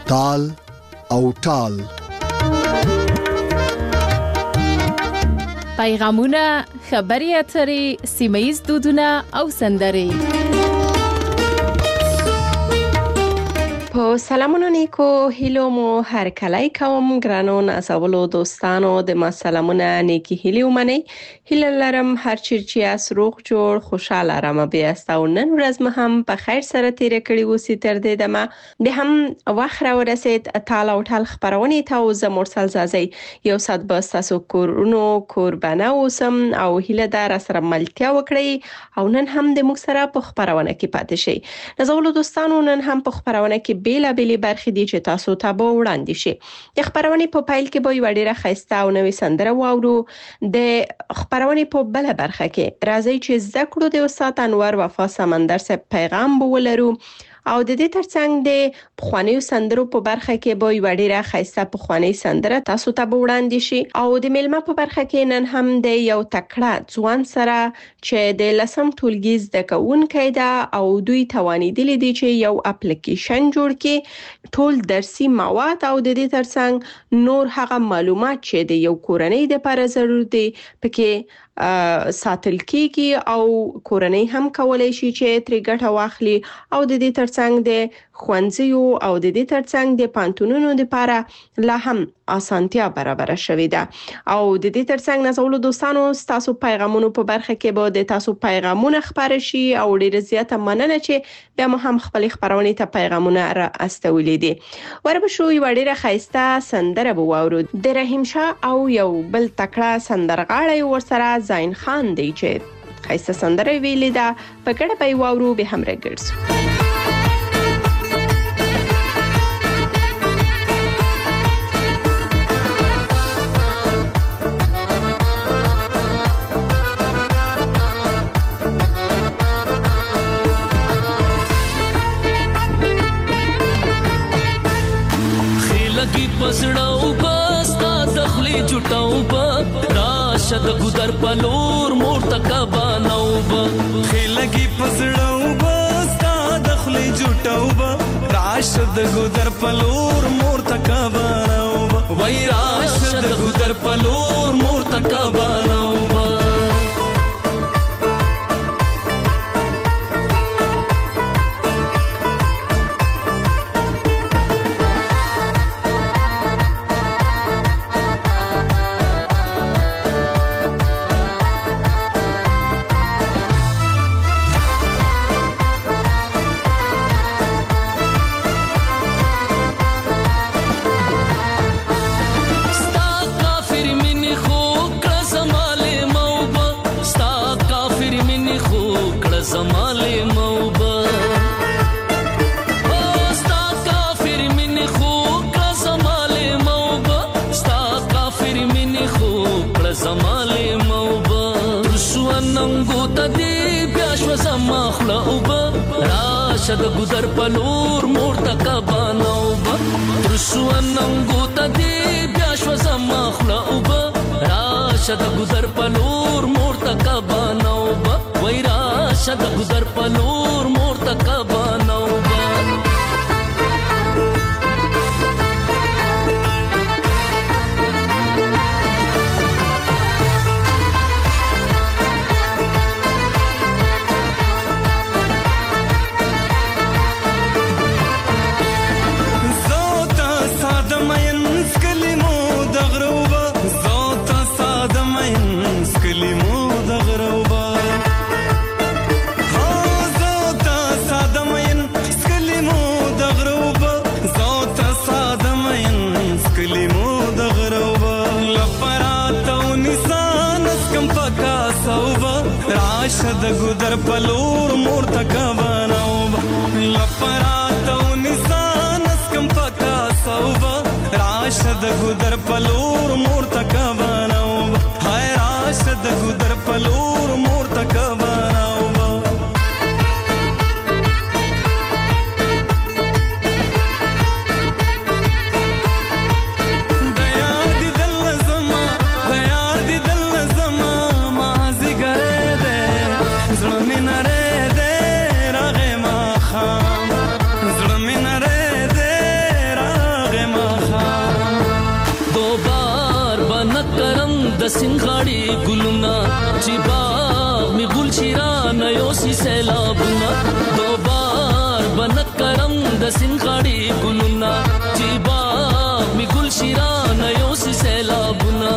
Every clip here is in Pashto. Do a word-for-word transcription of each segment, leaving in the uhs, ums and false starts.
تال او ټال. پیغامونه، خبري اترې، سیمه‌ییز دودونه او سندرې. په سلامونو نیکو هیلو مو هر کله کوم ګرانو نازولو دوستانو د ما سلامونه نیکی هیلو منی هیله لرم هر چیرې اس روغ جوړ خوشاله رم بیا استاو نن ورځ مه هم په خیر سره تیر کړی وسی تر دې دمه به هم واخره ورسید تعالی او تعالی خبرونه ته او ز مرسل زازي یو صد بس تاسو کورونو قربانه اوسم او هیله دار سره ملتیا وکړي او نن هم د مخ سره په خبرونه کې پاتې شي. نازولو دوستانو نن هم په خبرونه کې بیلا بیلی برخې دي چې تاسو ته به وړاندې شي. د خبرونې په پایل کې به یو ډیره خسته او نوې سندره واورو. د خبرونې په بل برخه کې راځي چې زکړو د استاد انور وفا سمندر سره پیغام بولرو او د دې ترڅنګ د پخوانیو سندرو په برخه کې به یو ډیره خسته پخوانی سندره تاسو ته وړاندې شي او د میلمه په برخه کې نن هم د یو تکړه ځوان سره چې د لسم ټولګي زده کوونکی ده او دوی توانیدلی دي چې یو اپلیکیشن جوړ کړي ټول درسي مواد او د دې ترڅنګ نور هغه معلومات چې د یو کورنۍ لپاره ضروري دي پکې ساتل کیږي او کورنۍ هم کولای شي چې ترې ګټه واخلي او د دې ترڅنګ د خوانځيو او د دې ترڅنګ د پانتونونو لپاره لا هم اسانتیا برابر شوې ده او د دې ترڅنګ نازولو دوستانو تاسو پیغامونو په برخه کې به د تاسو پیغامونه خبر شي او ډیر زیاته مننه چې بیا مو هم خپل خبرونه ته پیغامونه را استولې دي. وربه شو یو ډیره خسته سندره به واورو د رحیم شاه او یو بل تکړه سندرغاړی ورسره زین خان دی چې خسته سندره ویلې ده په ګډه به واورو به هم راګرځو. پسړاو پستا دخلی جټاو با راشد ګدر پلور مور تکبانو با خلګي پسړاو پستا دخلی جټاو با راشد ګدر پلور مور تکبانو با وای راشد ګدر پلور مور تکبانو با راشد ګدر پلور مور تکبانو با ترسو ننګو ته دی بیا شو زما خلو با راشد ګدر پلور مور تکبانو با وای راشد ګدر پلور مور تکبانو با راشد ګدر پلور مور تکبانو لپرات او نسان اسکم پکا صوبا راشد ګدر پلور مور تکبانو هاي راشد ګدر پلور مور تکبانو خام د سنغاړي ګلونه چې باغ می ګل شیران یو سی سیلابونه دوبار بنکرم د سنغاړي ګلونه چې باغ می ګل شیران یو سی سیلابونه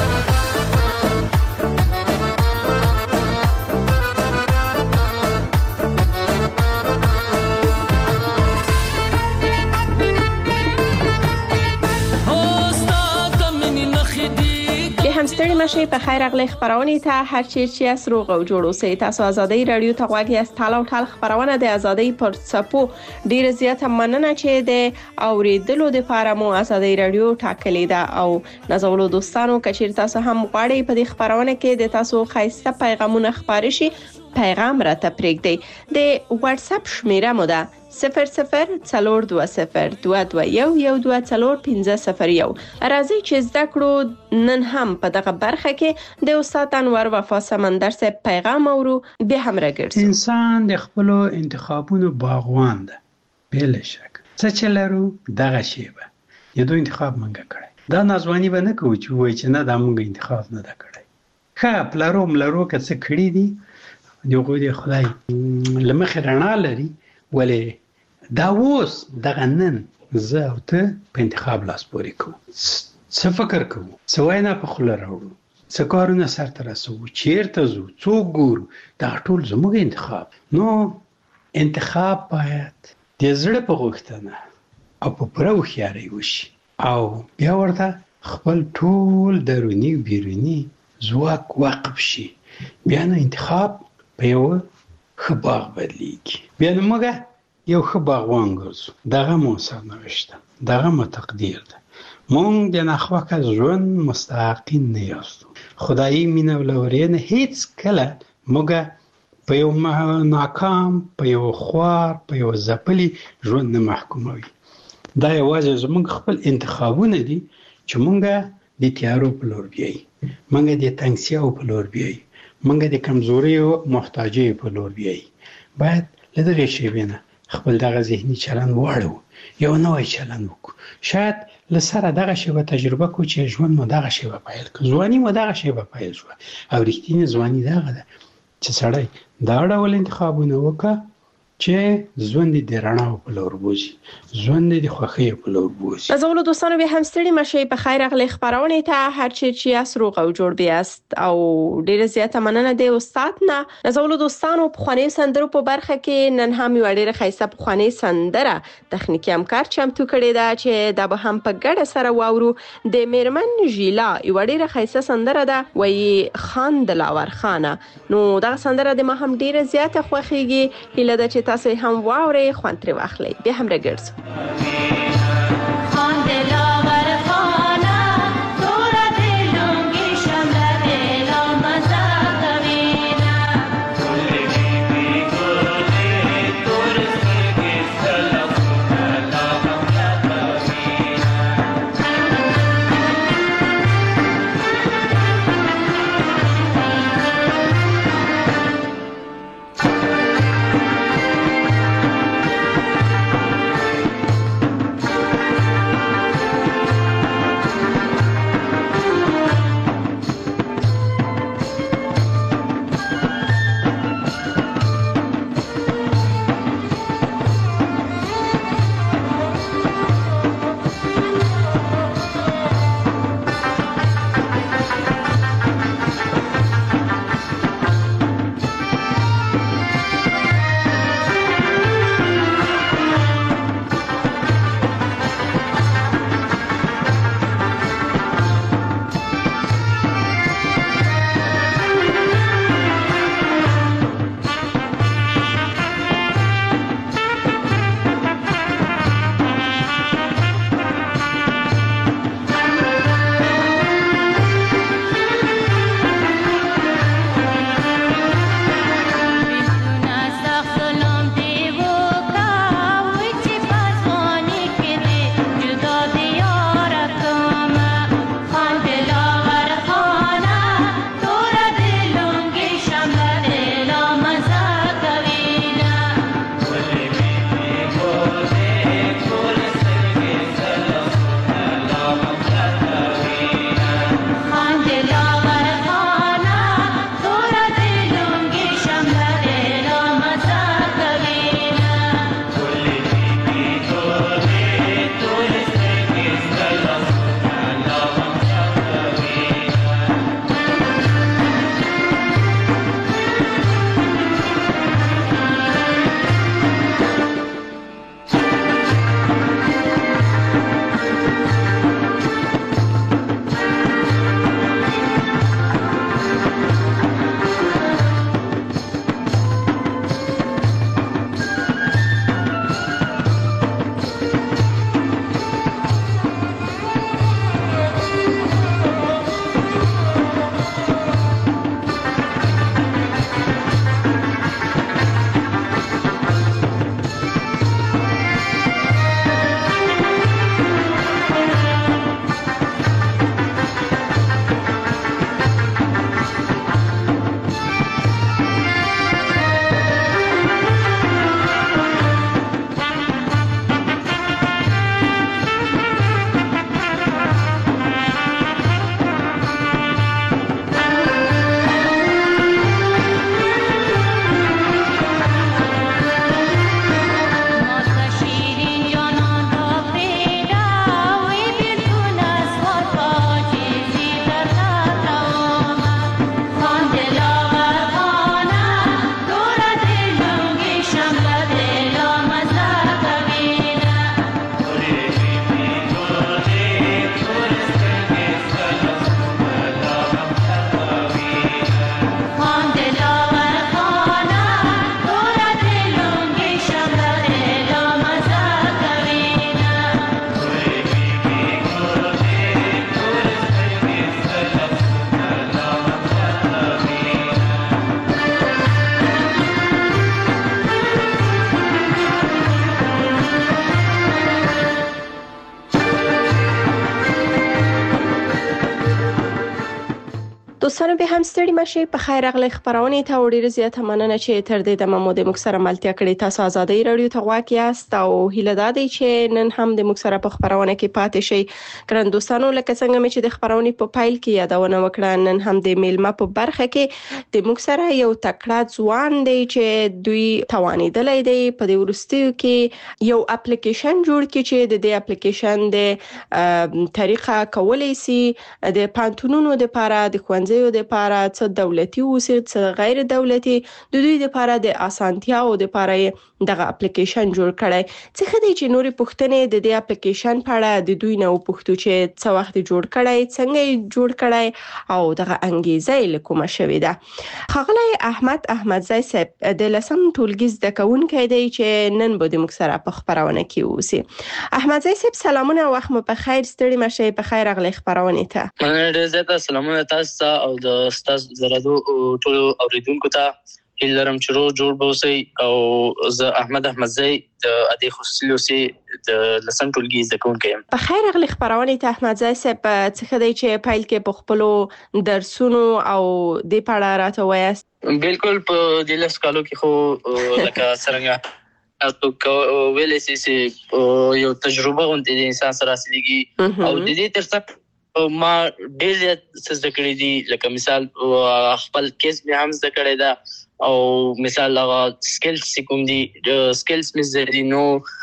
ستړي مشي په خیر اغلی خبرونه ته هر چی چې اس روغ او جوړ اوسئ. تاسو ازادي رادیو ته غواړئ است تعال او تعال خبرونه د ازادي پر سپو ډیر زیاته مننه چې د اوریدلو د فارمو ازادي رادیو ټاکلې ده او نازولو دوستانو کچیر تاسو هم غواړئ په دې خبرونه کې د تاسو خاصه پیغامونه خبري شي پیغام را ته پرېږدئ. د واتس اپ شمیره مو ده صفر صفر څلور دوه صفر دوه دوه یو یو دوه څلور پنځه صفر یو. راځي چې زده کړو نن هم په دغه برخه کې د استاد انور وفا سمندر سره پیغام اورو به هم راګرځو. انسان د خپل انتخابونو باغوان ده بل شک څه چې لرو دغه شی به یو دوه انتخاب منګه کړی دا نازوانی به نه کوي چې وای چې نه دا مونږ انتخاب نه دا کړی ښه پلارو ملارو که څه کړی دي دیوغه دی خدای لمخ رڼا لري ولې دا اوس دغه نن زه او ته په انتخاب لاس پورې کوو څه فکر کوو څه وینا په خوله راوړو څه کارونه سرته رسوو چیرته ځو څوک ګورو دا ټول زموږ انتخاب. نو انتخاب باید د زړه په غوښتنه او په پوره هوښیارۍ وشي او بیا ورته خپل ټول دروني بیروني ځواک وقف شي بیا نو انتخاب په یو ښه باغ بدلیږي. بیا نو موږ یو ښه باغوان ګرځو دغه مو سرنوشت ده دغه مو تقدیر ده. مونږ د ناخوښه ژوند مستحقین نه یاستو. خدایي مینه او لورینه هیڅ کله موږ په یو ناکام په یو خوار په یو ځپلي ژوند نه محکوموي. دا یوازې زموږ خپل انتخابونه دي چې مونږ د تیارو په لور بیایي مونږ د تنګسیاو په لور بیایي مونږ د کمزوري او محتاجۍ په لور بیایي. باید له دغې شیبې نه خپل دغه ذهني چلند واړو یو نوی چلند وکړو. شاید له سره دغه شیبه تجربه کړو چې ژوند مو دغه شیبه پیل کړ ځواني مو دغه شیبه پیل شوه او رښتینې ځواني دغه ده چې سړی دا ډول انتخابونه وکړه چې ژوند د رڼا په لور بوزي ژوند د خوښۍ په لور بوزي. نازولو دوستانو به هم ستړي مشي په خیر اغلی خبرونه ته هر چی چې اس روغ او جوړ بیاست او ډیر زیاته مننه د استاد نه. نازولو دوستانو په خواني سندرو په برخه کې نن هم یو ډیر خیسه په خواني سندره تخنیکی همکار چمتو کړی دا چې د به هم په ګډه سره واورو د میرمن ژیلا یو ډیر خیسه سندره ده وای خان دلاور خانه. نو دا سندره د ما هم ډیر زیاته خوښیږي هله د چې تاسو هم واوري خوان تر واخلي به هم راګرځو. دوستانو به هم ستړي مشي په خیر راغلی خبرونه ته ډیره زیاته مننه چې تر دې دمه مو د مکسره ملتیا کړی. تاسو آزادۍ رادیو ته غواړئ یاست او هیله ده چې نن هم د مکسره په خبرونه کې پاتې شئ. ګران دوستانو لکه څنګه مې چې د خبرونه په پایل کې یادونه وکړه، نن هم د میلمه په برخه کې د مکسره یو تکړه ځوان دی چې دوی توانیدلې دی په دې ورستیو کې یو اپلیکیشن جوړ کړي چې د دې اپلیکیشن د طریقه کولای شي د پانتونونو د لپاره د خوانځ د لپاره څه دولتي او څه غیر دولتي د دوی لپاره د اسانتیا او د لپاره دغه اپلیکیشن جوړ کړي. څه خدي چې نوري پښتنې د دې اپلیکیشن په اړه د دوی نو پښتو چې څه وخت جوړ کړي، څنګه جوړ کړي او دغه انګیزه لیکومه شوې ده. خغلی احمد احمدزی صاحب د لسم ټولګي زده کوونکی دی چې نن به د مکسره په خبرونه کې اوسي. احمدزی صاحب سلامونه او وخت مو په خیر، ستړي مشي په خیر راغلی خبرونه ته. ډېر زیات سلامونه تاسو او د ستاسو زرادو ټول اوریدونکو ته. هیله لرم چې روغ جوړ به اوسئ او زه احمد احمدزی د ادي خصوصي لوسي د لسم ټولګي زده کوونکی یم. په خیر راغلی خبرونه ته احمدزی صاحب، څه دی چې پایل کې په خپل درسونو او د پاړه راته وایست؟ بالکل په د لس کالو کې خو لکه څنګه تاسو ویلې چې یو تجربه غونډه د انسان سره رسیدي او د دې ترڅنګ ما ډېر زیات څه زده کړي دي. لکه مثال خپل کیس مې هم زده کړی ده او مثال هغه سکلز چې کوم دي سکلز مې زده دي. نو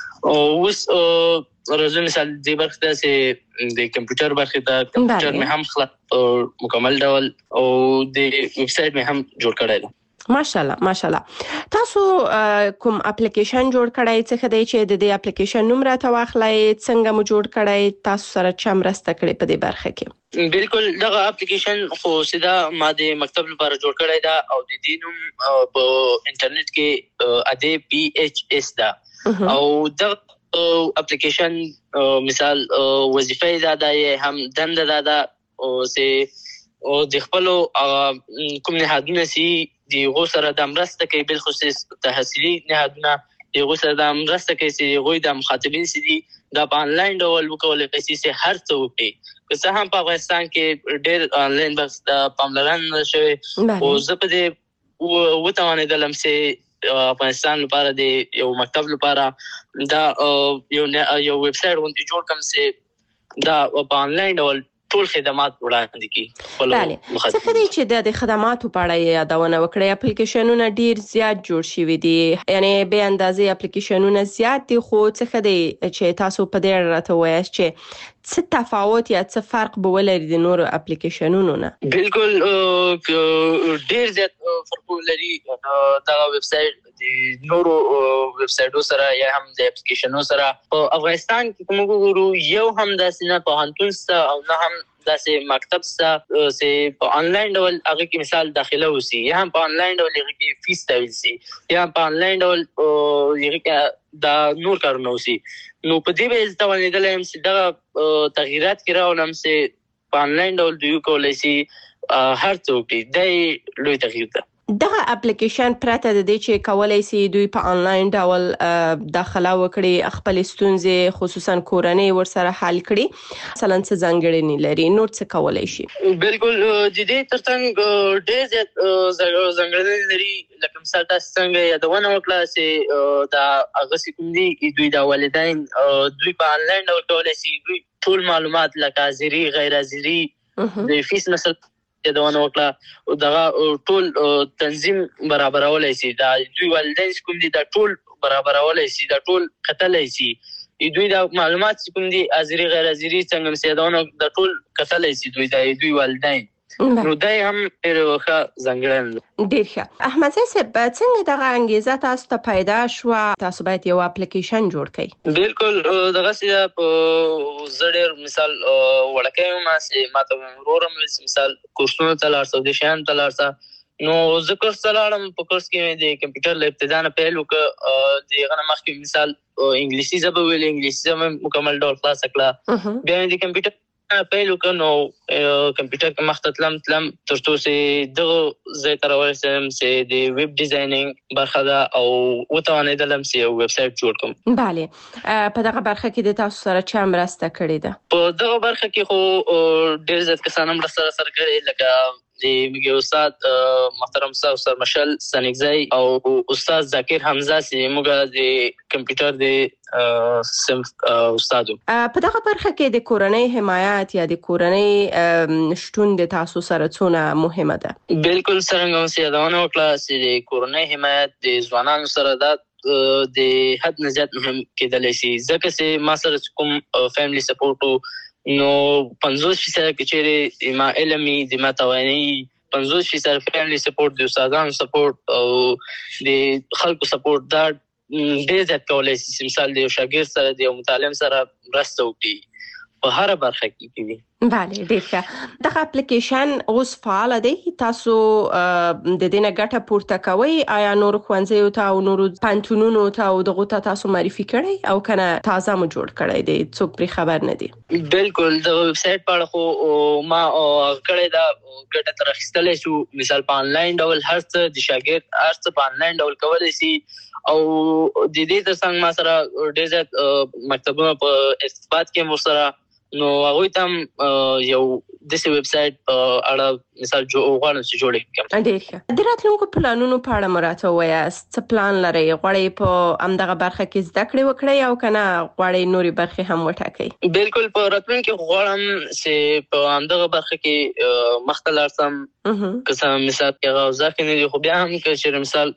اوس راځو مثال دې برخې ته چې د کمپیوټر برخې ته کمپیوټر مې هم خلاص مکمل ډول او د ویب سایټ مې هم جوړ کړی ده. ماشاءالله ماشاءالله. تاسو کوم اپلیکیشن جوړ کړی، څه خدای چې د دې اپلیکیشن نوم راته واخلای، څنګه مو جوړ کړی، تاسو سره چا مرسته کړې په دې برخه کې؟ بالکل دغه اپلیکیشن خو سیده ما د مکتب لپاره جوړ کړی دا او د دې نوم په انټرنیټ کې ادي پی ایچ اس دا او دغه اپلیکیشن مثال وظیفه دا ده هم دنده دا ده او سه او د خپل کوم نهادونه سي دی غو سره د مرسته کوي، بل خصوص تحصیلي نهادونه دی غو سره د مرسته کوي چې غوي د مخاطبین سي دي دا په انلاین ډول وکولای شي چې هر څه وکړي. که څه هم په افغانستان کې ډېر انلاین بس د پاملرنه شوی او زه په دې وتوانېدلم چې افغانستان لپاره د یو مکتب لپاره دا یو یو ویب سایټ غونډه جوړ کړم چې دا په انلاین ډول ټول خدمات وړاندې کړي. بله، څه خدای چې د خدماتو په اړه یادونه وکړي. اپلیکیشنونه ډیر زیات جوړ شوي دي، یعنی به اندازې اپلیکیشنونه زیات دي، خو څه خدای چې تاسو په دې اړه راته وایاست چې څه تفاوت یا څه فرق به ولري د نورو اپلیکیشنونو نه؟ بالکل ډیر زیات فرق لري دا ویب سایټ د نورو ویب سایټونو سره یا هم د اپلیکیشنونو سره. په افغانستان کې کوم ګورو یو هم داسې نه پوهنتون سره او نه هم داسې مکتب سره چې په انلاین ډول هغه کې مثال داخله وسی یا هم په انلاین ډول هغه کې فیس تاویل سي یا په انلاین ډول هغه کې دا نور کارونه وسی. نو په دې به ځوانېدل هم چې دا تغیرات کې راولم چې په انلاین ډول دوی کولای شي هر څوک دې لوی تغییر ده. دغه اپلیکیشن پرته د دې چې کولای شي دوی په انلاین ډول داخله وکړي، خپل ستونزې خصوصا کورنۍ ورسره حل کړي، مثلا څه ځانګړنې لري، نور څه کولای شي؟ بالکل د دې ترڅنګ ډېر زیات ځانګړنې لري. لکه مثال تاسو څنګه یادونه وکړه چې دا هغه کوم دي دوی د والدین دوی په انلاین ډول کولای شي دوی ټول معلومات لکه حاضري غیر حاضري د فیس مثلا یادونه وکړه او دغه ټول تنظیم برابرولای شي. دا دوی والدین کوم دي دا ټول برابرولای شي، دا ټول کتلای شي. دوی دا معلومات کوم دي حاضري غیر حاضري څنګه سیدونه دا ټول کتلای شي دوی دا دوی والدین. نو دا هم ډېر ښه ځانګړنه. ډېر ښه. احمدزی صاحب څنګه دغه انګیزه تاسو ته پیدا شو تاسو باید یو اپلیکیشن جوړ کړئ؟ بالکل دغه سیده په زه ډېر مثال وړکی یم چې ما ته ورور هم مثال کورسونو ته لاړ شه، دې شیانو ته لاړ شه. نو زه کورس ته لاړم، په کورس کې مې د کمپیوټر له ابتدا نه پیل وکړه. د هغه نه مخکې مثال انګلیسي ژبه ویلې، انګلیسي ژبه مکمل ډول خلاصه کړه. بیا مې د کمپیوټر پیل وکړ نو کمپیوټر کې مخته تلم تلم تر څو چې دغه ځای ته راورسېدم چې د ویب ډیزاینینګ برخه ده او وتوانېدلم چې یو ویب سایټ جوړ کړم. بله، په دغه برخه کې د تاسو سره چا مرسته کړې ده؟ په دغه برخه کې خو ډېر زیات کسان مرسته سره کړې، لکه د میګي استاد محترم استاد مشل سنگزی او استاد ذکر حمزه چې موږ د کمپیوټر د صنف استادو. په دغه برخه کې د کورنۍ حمایت یا د کورنۍ شتون د تاسو سره څونه مهمه ده؟ بالکل څنګه چې یادونه وکړه چې د کورنۍ حمایت د ځوانانو سره د د حد نه زیات مهم کېدلی شي، ځکه چې ما سره کوم فیملی سپورټ نو پنځوس فیصد کې چیرې ما علمي د ما توانایي پنځوس فیصد فیملی سپورټ د استادانو سپورټ او د خلکو سپورټ دا ډېر زیات کولی شي. مثال د یو شاګرد سره د یو متعلم سره مرسته وکړي په هر برخه کې کوي. بله ډېر ښه. دغه اپلیکیشن اوس فعال دی، تاسو د دې نه ګټه پورته کوئ؟ آیا نور ښوونځیو ته او نورو پوهنتونونو ته او دغو ته تاسو معرفي کړئ او کنه تازه مو جوړ کړی دی څوک پرې خبر نه دي؟ بالکل د ویب سایټ په اړه خو ما کړی دا ګټه تر اخیستلی شو. مثال په آنلاین ډول هر څه د شاګرد هر څه په آنلاین ډول کولی شي او د دې ترڅنګ ما سره ډېر زیات مکتبونه په ارتباط کې مو سره نو هغوی ته هم یو داسې ویب سایټ په اړه مثال غواړم چې جوړ کړم. ډېر ښه. د راتلونکو پلانونو په اړه مو راته ووایاست، څه پلان لرئ؟ غواړئ په همدغه برخه کې زده کړې وکړئ او که نه غواړئ نورې برخې هم وټاکئ؟ بالکل په راتلونکي کې غواړم چې په همدغه برخه کې مخته لاړ شم. که څه مثال کې هغه اوضاع ښه نه دي خو بیا هم که چېرې مثال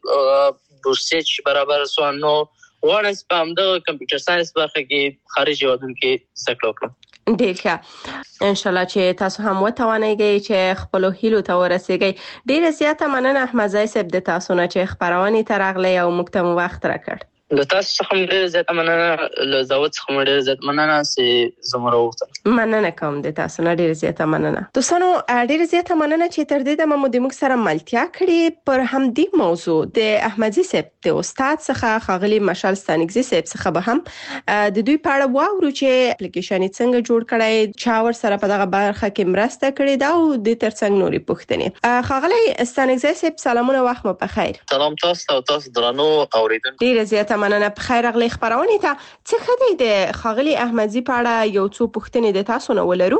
بورسیج برابر سو نو غواړم چې په همدغه کمپیوټر ساینس برخه کې خارج هېوادونو کې زده کړه وکړم. ډېر ښه. انشاءالله چې تاسو هم وتوانیږئ چې خپلو هیلو ته ورسیږئ. ډېره زیاته مننه احمدزی صاحب د تاسو نه چې خپرونې ته راغلی او موږ ته مو وخت راکړ. له تاسو څخه هم ډېره زیاته مننه، له داود څخه هم ډېره زیاته مننه چې زه مو راوغوښتم. مننه کوم د تاسو نه ډېره زیاته مننه. دوستانو ډېره زیاته مننه چې تر دې دمه مو د موږ سره ملتیا کړې. پر همدې موضوع د احمدزي صاحب د استاد څخه ښاغلي مشال ستانکزي صاحب څخه به هم د دوی په اړه واورو چې اپلیکیشن یې څنګه جوړ کړی، چا ورسره په دغه برخه کې مرسته کړې ده او د ترڅنګ نورې پوښتنې. ښاغلی ستانکزي صاحب سلامونه، وخت مو پخیر. سلام تاسو ته او تاسو درنو اوریدونکو. ډېره زیاته مننه. په خیر راغلی خپرونې ته. څه ښه دی د ښاغلي احمدزي په اړه یو څو پوښتنې د تاسو نه ولرو.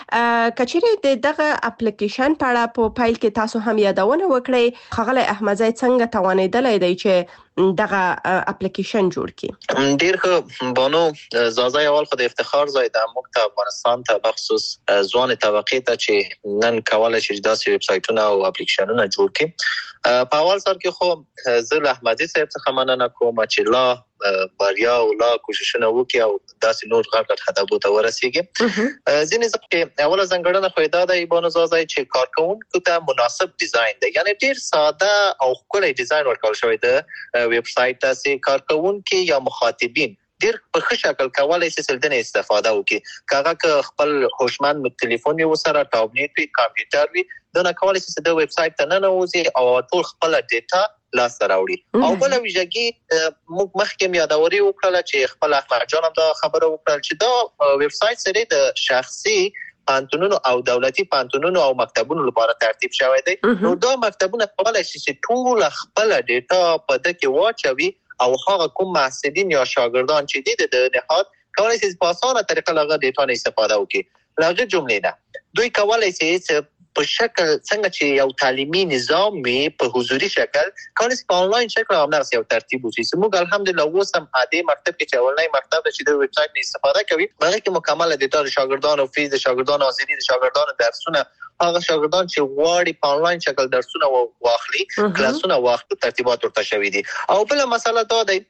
که چیرې د دغه اپلیکیشن په اړه په پیل کې تاسو هم یادونه وکړئ، ښاغلی احمدزي څنګه توانېدلی دی چې دغه اپلیکیشن جوړ کړي؟ ډېر ښه بانو. زازا اول خو د افتخار ځای ده موږ ته افغانستان ته بخصوص ځوانې طبقې ته چې نن کولی شي داسې ویب سایټونه او اپلیکیشنونه جوړ کړي. په اول سر کې خو زه له احمدزي صاحب څخه مننه کوم چې لا بریا او لا کوششونه وکړي او داسې نور غټ غټ هدفونو ته ورسیږي. ځینې ځکه چې اوله ځانګړنه خو یې دا ده بانو زازا چې کارکوونکو ته مناسب ډیزاین دی، یعنی ډېر ساده او ښکلی ډیزاین ورکول شوی د ویب سایټ ته چې کارکوونکي یا مخاطبین ډېر په ښه شکل کولی شي چې دنه استفاده وکړي. که هغه که خپل هوشمند ټلیفون وي ورسره، ټابلیټ وي، کمپیوټر وي، دنه کولی شي چې د ویب سایټ ته ننوځي او ټول خپله ډیټا لاسته راوړي. او بله ویژګي موږ مخکې هم یادوري وکړله چې خپل احمد جان هم دا خبره وکړل چې دا ویب سایټ سره د شخصي پوهنتونونو او دولتي پوهنتونونو او مکتبونو لپاره ترتیب شوی دی. نو دا مکتبونه کولی شي چې ټول خپل ډیټا په ده کې واچوي او هغه کوم محصلین یا شاګردان چې دي د نهاد کولی شي په اسانه طریقه له هغه ډیټا نه استفاده وکړي. له هغې جملې نه دوی کولی شي چې په شکل څنګه چې یو تعلیمي نظام وي په حضوري شکل کولی شي په آنلاین شکل همدغسې یو ترتیب وشي. موږ الحمدلله اوس هم دې مکتب کې چې اولنی مکتب ده چې د ویب سایټ نه استفاده کوي، په هغې کې مکمله ډیټا د شاګردانو فیس، د شاګردانو حاضري، د شاګردانو درسونه، هغه شاګردان چې غواړي په آنلاین شکل درسونه واخلي، کلاسونه واخلي، ترتیبات ورته شوي دي. او بله مسله دا دی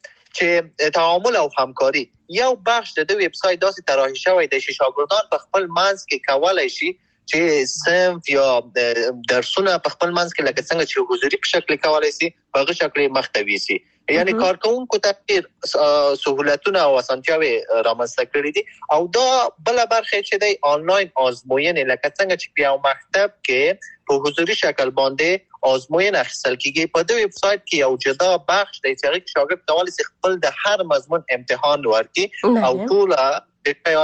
چې تعامل او همکاري یو بخش د ویب سایټ داسې طراحي شوی دی چې شاګردان په خپل منځ کې کولی شي چې صنف یا درسونه په خپل منځ کې لکه څنګه چې حضوري په شکل کولی شي په هغه شکل یې مخته ویسي. یعنی کارکوونکو ته ډېر سهولتونه او اسانتیاوې رامنځته کړي دي. او دا بله برخه چې دی آنلاین ازموینې لکه څنګه چې په یو مکتب کې په حضوري شکل باندې ازموینه اخیستل کېږي، په دې ویب سایټ کې یو جدا بخش دی چې هغې کې شاګرد کولی شي خپل د هر مضمون امتحان ورکړي او ټوله ډیټا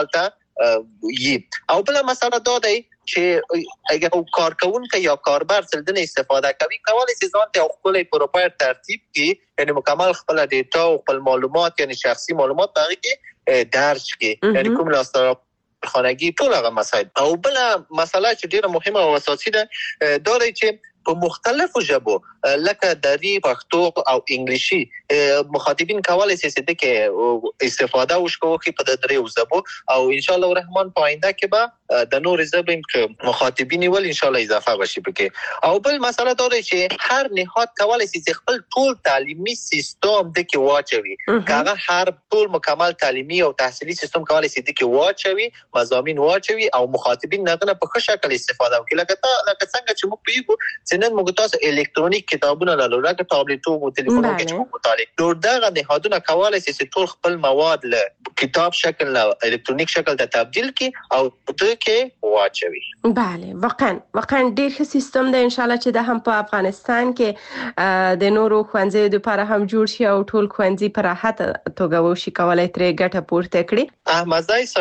هلته وي. او بله مسله دا دی چې اگر کارکوونکی یا کاربر څه استفاده کوي کولی شي ځان ته یو ښکلی پروفایل ترتیب کړي، یعنی مکمل خپله ډیټا او خپل معلومات یعنی شخصي معلومات په هغې کې درج کړي، یعنی کوم لاسته خانگی ټول هغه مسایل. او بل مسله چې ډیره مهمه او اساسي ده دا دی چې په مختلفو ژبو لکه دری، پښتو او انګلیسي مخاطبین کولای شي چې د کې استفاده وکړي په د دریو ژبو او ان شاء الله الرحمن په آینده کې به د نور ژبو مخاطبین ول ان شاء الله اضافه وشي پکې. او بل مسله دا دی چې هر نهاد کولای شي چې خپل ټول تعلیمي سیستم د کې واچوي. هغه هر ټول مکمل تعلیمي او تحصیلي سیستم کولای شي د کې واچوي، مضامین واچوي او مخاطبین نه په ښه شکل استفاده وکړي. لکه لکه څنګه چې موږ پیګو چې نن موږ تاسو الکترونیک کتابونه لرو، لکه ټابلیټو او ټلیفونونو کې چې مطالعه نور دغه نهادونه کولای شي چې ټول خپل مواد له کتاب شکل له الکترونیک شکل ته تبدیل کړي او د کې واچوي. بله، واقعا واقعا ډېر ښه سیستم دی. ان شاء الله چې د هم په افغانستان کې د نورو ښوونځیو لپاره هم جوړ شي او ټول ښوونځي په راحت توګه وشي کولای ترې ګټه پورته کړي. احمدزی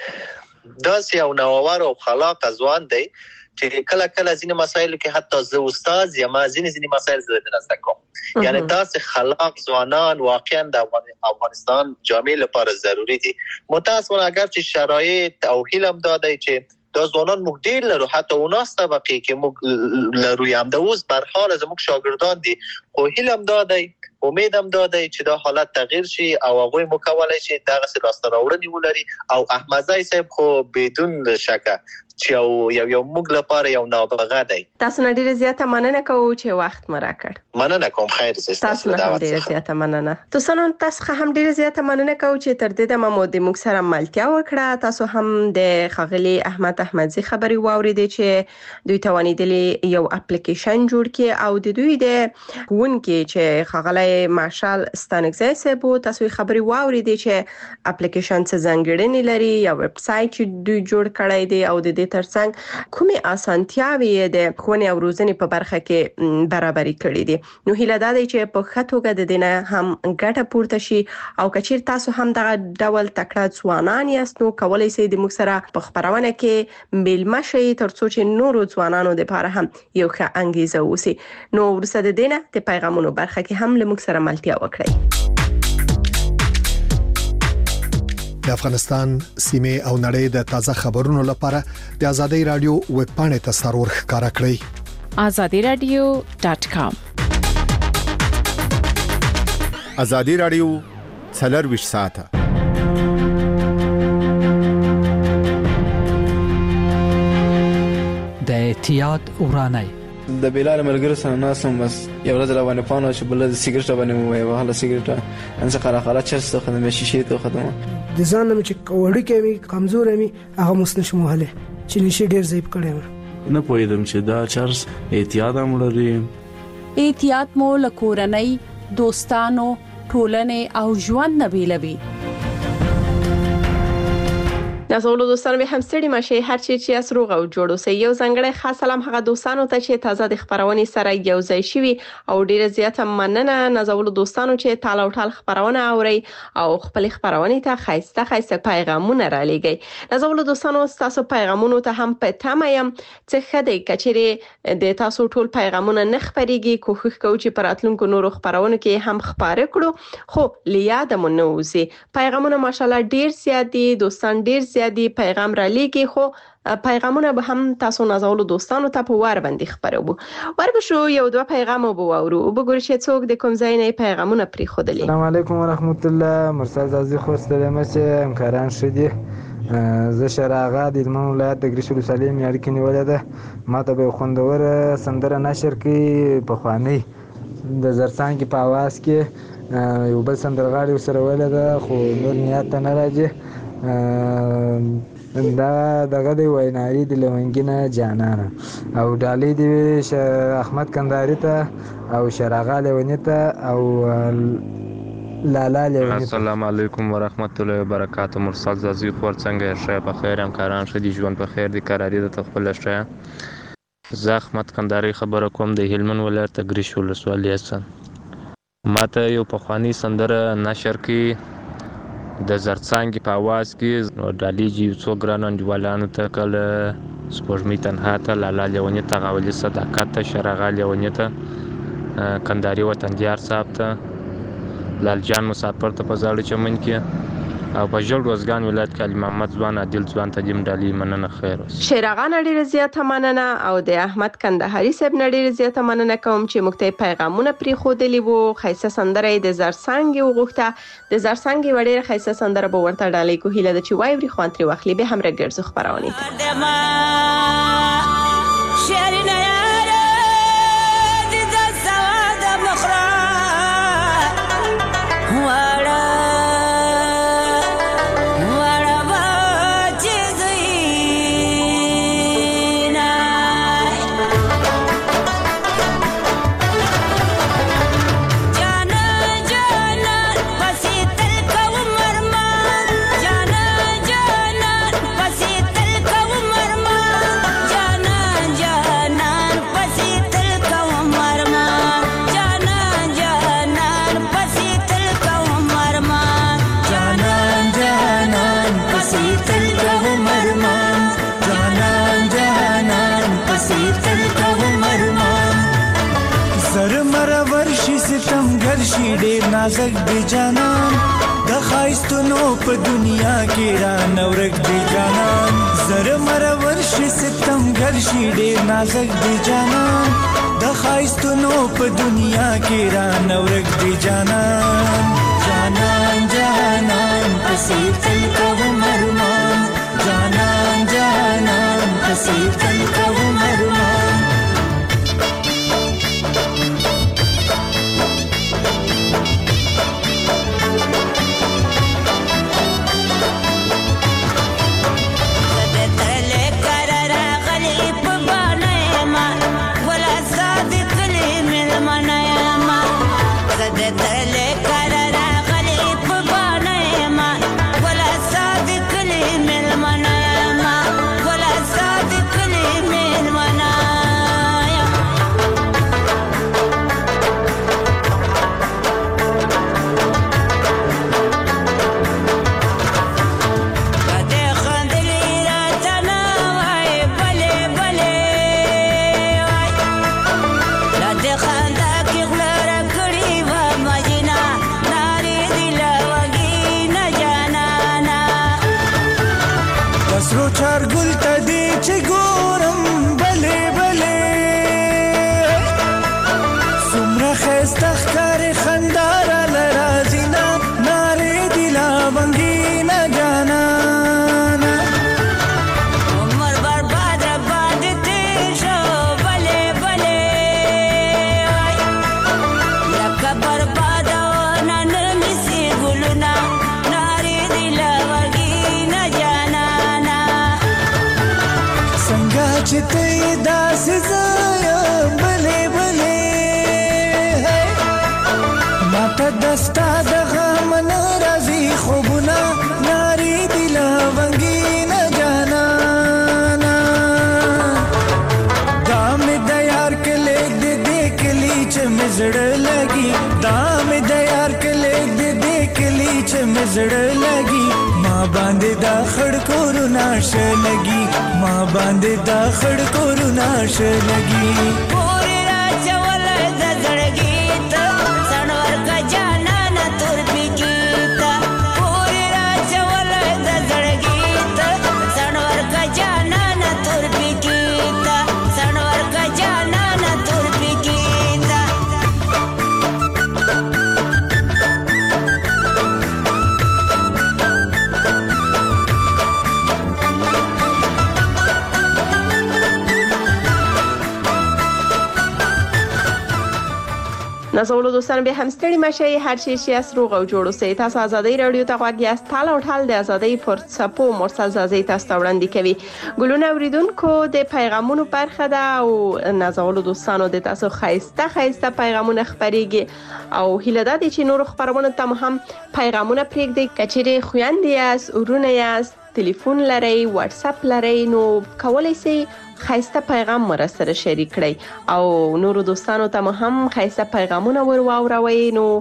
صاحب داسې یو نوآور او خلاق ځوان دی چې کله کله ځینې مسایل کې حتی زه استاد یم، ځینې ځینې مسایل زه نه زده کوم. یعنی داسې خلاق ځوانان واقعا د افغانستان جامعه لپاره ضروری دي. متاسفانه اگر چې شرایط او هیله هم دا دی چې دا ځوانان موږ ډېر لرو، حتی اوناس طبقې کې موږ لرو هم د اوس پر حال زموږ شاګردان دي، خو هیله هم دا دی، امید هم دا دی چې دا حالت تغییر شي او هغوی مو کولی شي دغسې لاسته راوړنې ولري. او احمدزی صاحب خو بدون شکه چې یو یو یو موږ لپاره یو نابغه دی. تاسو نه ډیره زیاته مننه کوو چې وخت مو راکړ. مننه کوم، خیر زه تاسو نه ډیره زیاته مننه. تاسو تاسو هم ډیره زیاته مننه کوو چې تر دې د مو د موږ سره ملتیا وکړه. تاسو هم د خغلی احمد احمدزی خبري واوریدئ چې دوی توانیدلی یو اپلیکیشن جوړ کړي او د دوی د ښوونکي چې خغلی مارشال ستانکزی صاحب تاسو خبري واوریدئ چې اپلیکیشن څه ځانګړنې لري یا ویب سټ چې دوی جوړ کړی دی او د ترڅنګ کومې اسانتیاوي د ښوونې او روزنې په برخه کې برابرۍ کړې دي. نو هیله ده چې په ښه توګه د دینه هم ګټه پورته شي او کچیر تاسو هم دغه ډول تکړه ځوانان یاست نو کولای شئ د موږ سره په خبرونه کې میلمه شئ ترڅو چې نورو ځوانانو لپاره هم یو ښه انګیزه وسی. نو ورسره د دینه د پیغامونو برخه کې هم له موږ سره ملتیا وکړئ. د افغانستان سیمه او نړۍ د تازه خبرونو لپاره د آزادۍ رادیو ویب پاڼې ته سرور ښکارا کړئ. آزادۍ رادیو ډاټ کام. آزادۍ رادیو څلور ساعته د احتیاط ورانه د بلال ملګرو سره ناسم بس یو ورځ روانه پانو چې بل د سیګریټ باندې مو وای وهله سیګریټ ان څه خره خره چرته خدمه شیشه ته خدمه د ځانم چې وړي کې کمزور مې هغه مسنش موهله چې نشي ډیر ضعیف کړم. نه پوهیدم چې دا چرس احتیاط هم لري. احتیاط مو لکورنۍ، دوستانو، ټولنې او ژوند نه بیلوي. نازولو دوستانو به هم ستړي ماشي هر چی چې اس روغ او جوړ اوسئ. یو ځنګړی خاص سلام هغه دوستانو ته چې تازه د خبرونې سره یو ځای شوي او ډیره زیاته مننه نازولو دوستانو چې تاله او ټال خبرونه اوري او خپل خبرونې ته خایسته خایسته پیغامونه را لېږي. نازولو دوستانو تاسو پیغامونو ته هم په تمه يم چې خدای کچېره د تاسو ټول پیغامونه نه خبريږي. کوښښ کوو چې پر اتلونکو نورو خبرونه کې هم خبره کړو خو لیاد مو نه وځي. پیغامونه ماشاءالله ډیر زیات دي، دوستان ډیر زیات دی پیغام را لېږي خو پیغامونه به هم تاسو نازولو دوستانو ته په وار باندې خبرو. وربشو یو دوه پیغام وو اورو وګورئ چې څوک د کوم ځای نه پیغامونه پرې خودلې. السلام علیکم ورحمت الله. مرسل زازي خو ستلمه چې همکاران شدي. زه شراغه د هلمند ولایت د ګریش ولسوالۍ میاړ کې نیولې ده. ماته به خوندور سندره نشر کې په خواني د زرڅانګي په आवाज کې یو بل سندرغاړي وسره ولې ده خو نور نیت نه راځي. دا دغه دی ویناري د لونګینه جانانه او ډالۍ دی احمد کندهاري ته او شراغه لونی ته او لالا لونی. السلام علیکم ورحمت الله وبرکاته. مرسل زازي خور څنګه شه په خیر همکاران شدي ژوند په خیر دي قراري د خپل شه. زه احمد کندهاري خبره کوم د هلمند ولایت ګریش ولسوالۍ څخه. ماته یو په خواني سندره نشر کې د زرڅانګي په आवाज کې نو ډالېږي څو ګرانو انډیوالانو ته کله سپوږمۍ تنها ته لالا لیوني ته غولي صداقت ته شراغه لیوني ته کندهاري وطندیار صاحب ته لال جان مسافر ته په زاړه چمن کې او په جوړ روزګان ولایت کې علي محمد ځوان عادل ځوان ته دیم ډالۍ مننه خیر اوس. شیر اغا ډیره زیاته مننه او د احمد کندهاري صاحب ډیره زیاته مننه کوم چې موږ ته پیغامونه پری خودلی وو. خیسه سندره د زرسنګ وغوښته د زرسنګ وړي خیسه سندره به ورته ډالۍ کو هیله د چي وای وری خوان تر واخلي به هم راګرځو خبرونه شیر شي ډېر نازک دی جانان د خایستونو په دنیا کې را نورک دی جانان زره مرور شي ستمګر شي ډېر نازک دی جانان د خایستونو په دنیا کې را نورک دی جانان جانان جانان پسې تل کوم ارمان جانان جانان پسې تل کوم ارمان دستا د غم ناراضي خوبونه ناري دل ونګي نه جانانا دام د یار کله د دې کلی چې مزړ لګي دام د یار کله د دې کلی چې مزړ لګي ما باندې دا خړ کور ناش لګي ما باندې دا خړ کور ناش لګي پورې راځول د زړګي نازولو دوستان به هم ستړي مشي هر شي شي اسروغ او جوړو سي تاسو ازادي رادیو ته غواړئ یاست تال او ټال د ازادي پر څپو مرسل زازي تاسو وړاندې کوي ګلونه اوریدونکو د پیغامونو برخه ده او نازولو دوستانو د تاسو خایسته خایسته پیغامونه خبريږي او هیله ده چې نور خبرونه تم هم پیغامونه پرېږدي کچېره خويندې یاست ورونه یاست ټلیفون لري واتس اپ لري نو کولای شئ خایسته پیغام مر سره شریک کړئ او نور دوستانو ته هم خایسته پیغامونه ور واوروي نو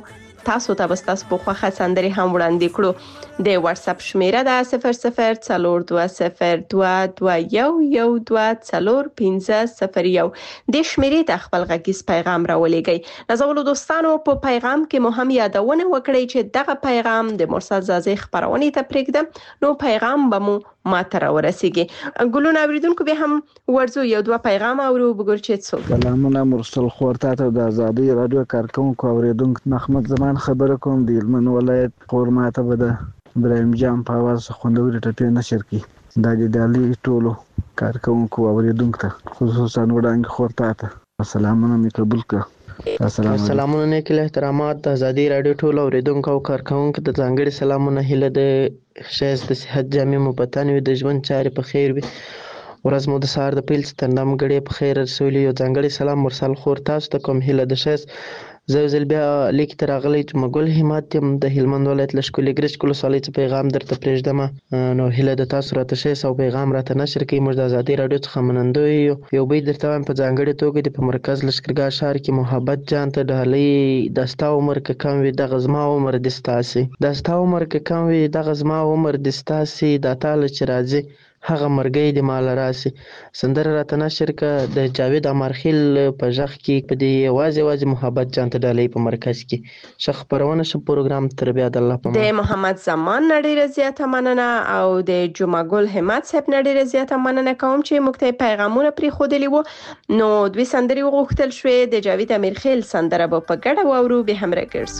تاسو ته تاسو په خوخه سندري هم وړاندې کړو. د واتس اپ شمیره ده صفر صفر څلور دوه صفر دوه دوه یو یو دوه څلور پنځه صفر یو. د شمیرې ته خپل غږیز پیغام راولېږئ. نازولو دوستانو په پیغام کې مو هم یادونه وکړئ چې دغه پیغام د مرسل زازي خبرونه ته پرېږدم نو پیغام به مو ماته راورسیږي. ګلونه اوریدونکو به هم ورزو یو دوه پیغام اورو بګور چې څوک. سلامونه مرسل خورتا ته د آزادۍ رادیو کارکونکو اوریدونکو محمد زمان خبره کوم د هلمند ولایت قورماته بده ابراهیم جان په आवाज خوندوري ټپې نشر کی د دالي ټولو کارکونکو اوریدونکو ته خصوصا وړاندې خورتا ته سلامونه می قبول کړه. سلامونه نیکل احترامات د آزادۍ رادیو ټولو اوریدونکو او کارکونکو ته ځانګړي سلامونه هیله د شایز د صحت جامع مبتن وي د ژوند چارې په خیر وي ورځ مو د سهار د پیل ستندم غړي په خیر رسولي یو ځانګړي سلام مرسل خور تاسو ته کوم هیله د شایز زو زل بیا لیک تر غلې چې مګل همت يم د هلمند ولایت لشکولې ګرش کول سالي څخه پیغام درته پرېږدم نو هله د تاسو راته شې او پیغام راته نشر کوي موږ د آزادۍ رادیو څخه منندوی یو به درته په ځانګړي توګه د مرکز لشکرګاه شهر کې محبت جان ته ډالۍ دستا عمر ک کم وي د غزما عمر دستاسي دستا عمر ک کم وي د غزما عمر دستاسي د تعالی چې راځي هغه مرګي د مال راسي سندره راته نشر ک د جاوید امرخیل په ځخ کې په دی واځي واځي محبت جان ته ډالۍ په مرکز کې شخ پرونه شو پروګرام تر بیا د الله په د محمد زمان نړۍ رضایت مننه او د جمعه ګل همت صاحب نړۍ رضایت مننه کوم چې مکتب پیغامونه پری خودلی وو نو دوی سندري وغوښتل شوې د جاوید امرخیل سندره په ګډه وورو به هم راګرځو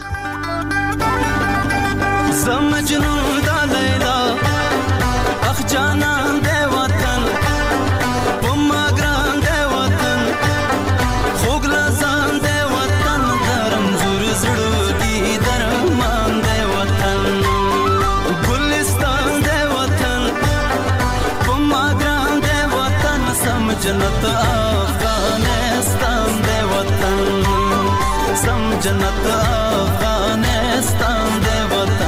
زمجنون د لیلا اخ جانا دے وطن پما گران دے وطن خوگ لزان دے وطن درم زور زړو کی درمان دے وطن گلستان دے وطن پما گران دے وطن سم جنت افغانستان دے وطن سم جنت افغانستان دے وطن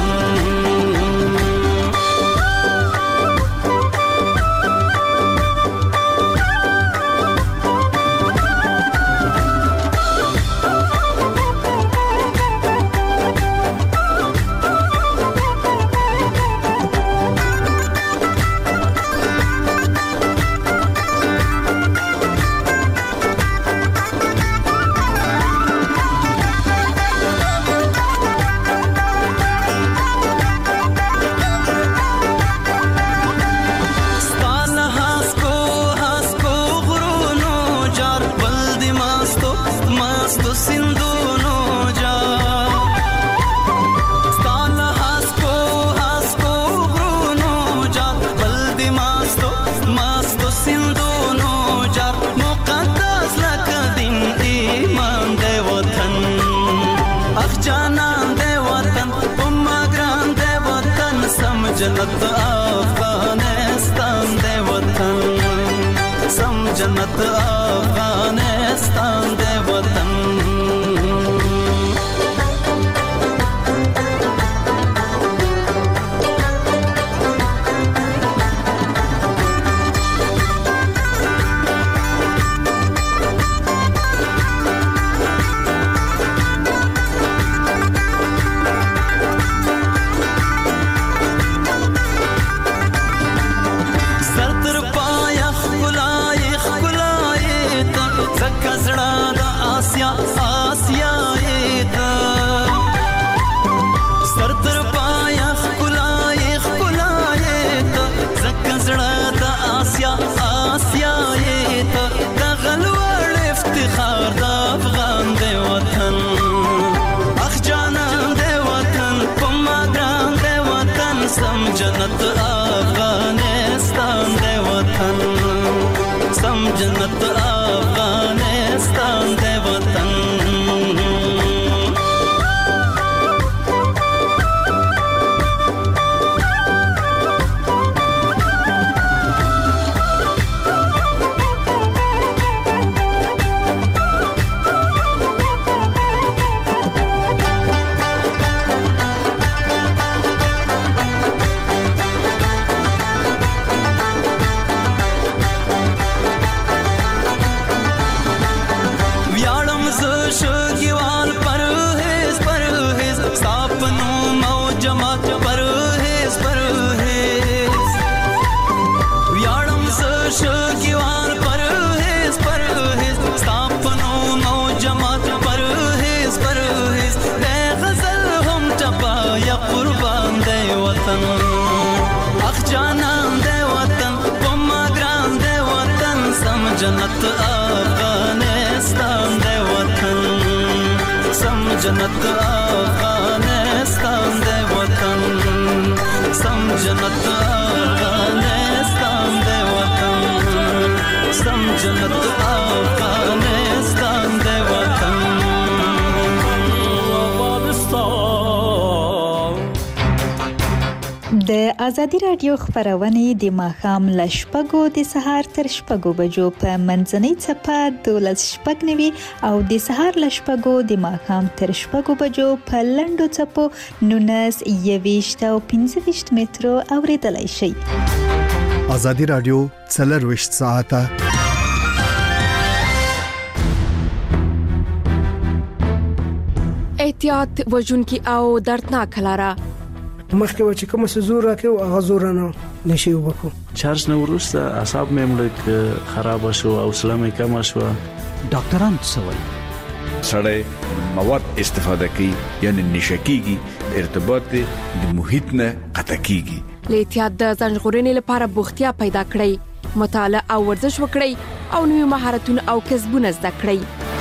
जन्नत अफगानिस्तान दे वतन सम जन्नत अफगानिस्तान दे वतन जन्नत अफगानिस्तान दे वतन सम जन्नत अफगानिस्तान दे वतन وطن اخ جانان دے وطن پما ګران دے وطن سم جنت افغانستان دے وطن سم جنت افغانستان دے وطن سم جنت افغانستان دے وطن سم جنت افغانستان دے وطن د ازادي رادیو خبرونه د ماښام ل شپږو د سهار تر شپږو بجو په منځنۍ چپه دولس شپږ نوي او د سهار ل شپږو د ماښام تر شپږو بجو په لنډو چپو نونس یويشت او پنځه ویشت مترو اوریدلای شي. ازادي رادیو څلرویشت ساعته احتیاط وژونکي او دردناک لاره مخکې و چې کوم څه زور راکړو هغه زور نه نشي وکړو. چارج نه ورسته اعصاب مې مړک خراب شو او سلام کم شو. ډاکټران څه وایي؟ سړی مواد استفاده کوي یعنی نشکیږي ارتباط د محیط نه قطع کیږي. له احتیاط د ځان ژغورنې لپاره بوختیا پیدا کړئ، مطالعه او ورزش وکړئ او نوي مهارتونه او کسبونه زده کړئ.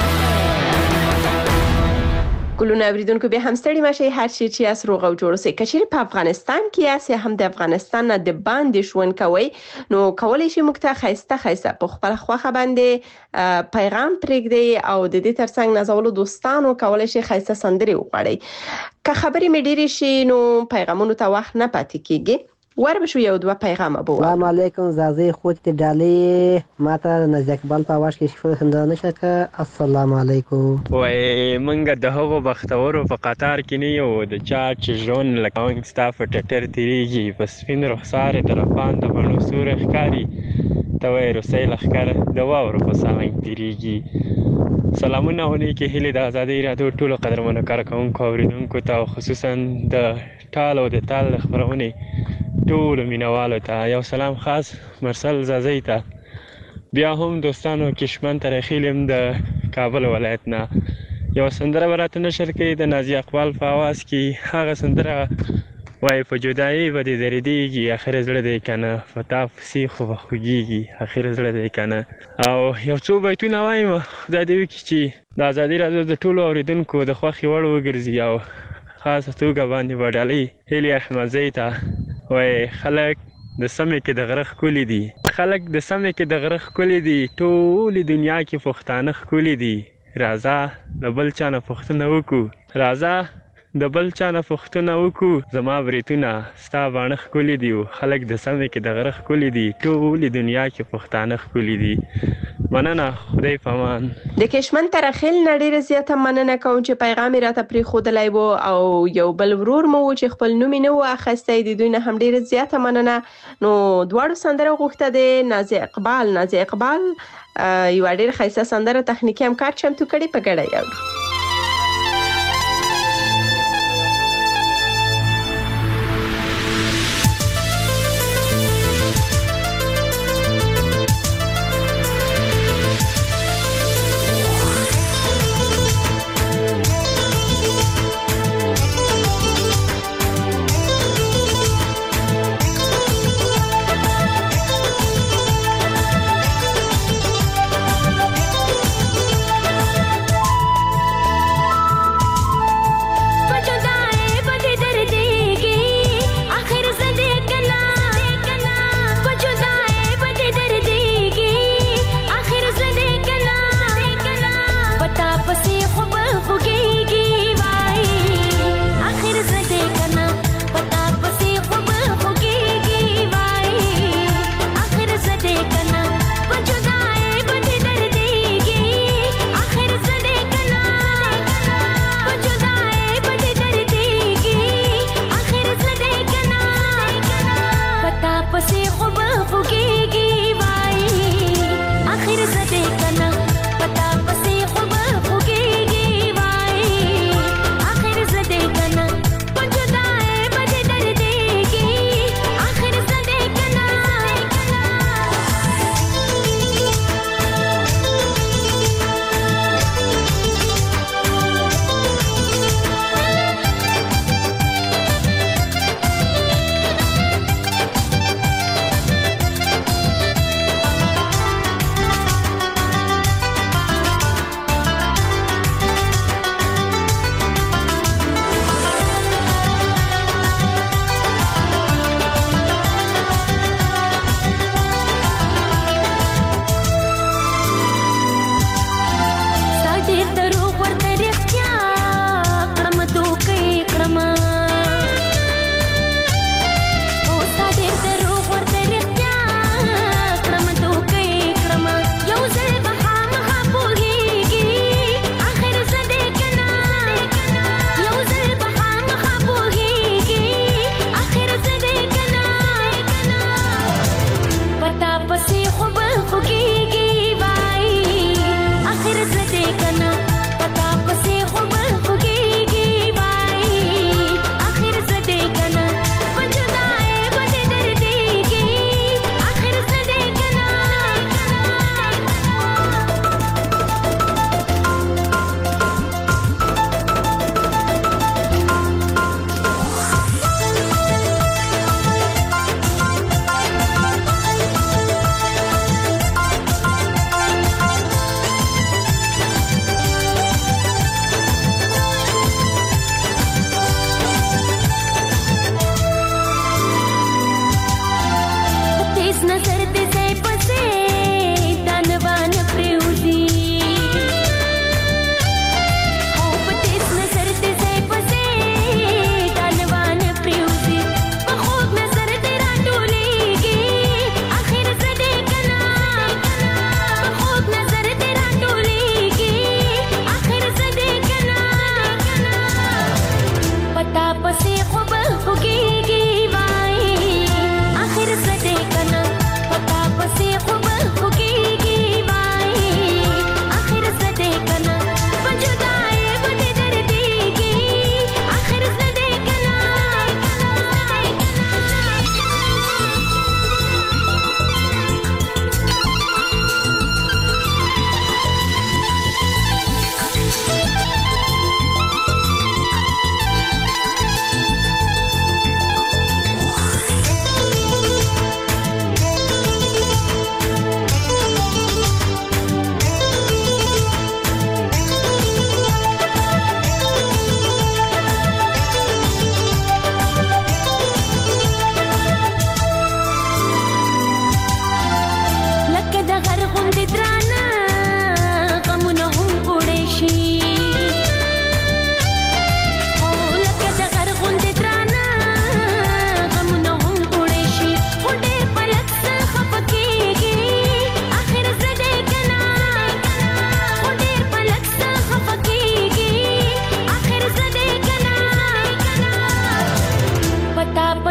ګلونه اوریدونکو به هم ستړي مشه هر شي چې اس روغ او جوړ سي کچېر په افغانستان کې اس هم د افغانستان نه د باندې شون کوي نو کولای شي مکته خيسته خيسته په خپل خوخه باندې پیغام پرېږدي او د دې ترڅنګ نازولو دوستانو کولای شي خيسته سندري وغواړي که خبرې مې ډېرې شي نو پیغامونو ته وخت نه پاتې کیږي. ور بشو یو دوه پیغام ابو. السلام علیکم زازي خود ته ډالې ماته نزدیک بل په واش کې شفه خندانه نشکه. السلام علیکم. وای منګه د هغو بختورو په قطار کې نه یو د چا چې ژوند لکه ستاف ټټر تیریږي پس فین رخسار طرفان د بنو سور ښکاری ته وای روسي لخر د واورو په ساين تیریږي. سلامونه علیکم هله د ازادي رادیو ټولو قدرمنو کارکونکو اوریدونکو ته خصوصا د ټالو د تال خبرونه ټول مینوالو ته یو سلام خاص مرسل زازی ته بیا هم دوستانو کشمن ترخیلم د کابل ولایت نه یو سندره براته نشر کړي د نازي اقبال په आवाज کې هغه سندره وای په جدایي و دې درديږي اخر زړه دې کنه فتاف سی خو خوږيږي اخر زړه دې کنه او یو څو بیتونه وایم خدای دې وکړي چې د ازادي رادیو د ټولو اوریدونکو د خوخي وړ وګرځي او خاصه توګه باندې وډالي هلي احمد زیتا وای خلک د سمې کې د غرخ کولی دي خلک د سمې کې د غرخ کولی دي ټول دنیا کې پښتانه کولی دي راځه د بل چا نه پښتنه وکړو راځه د بل چا نه پښتنه وکړو زما بریتونه ستا باندې کولی دي خلک د سمې کې د غرخ کولی دي ټول دنیا کې پښتانه کولی دي. مننه خدای پامان. د کشمن ترخیل نړۍ زیاته مننه کوم چې پیغام راته پری خودلای وو او یو بل ورور مو چې خپل نوم نه و اخستې د دوی نه هم ډیره زیاته مننه. نو دواړو سندره غوښته د نازي اقبال نازي اقبال یو ډیر خیسه سندره تخنیکی هم کار چمتو کړي په ګډه یو.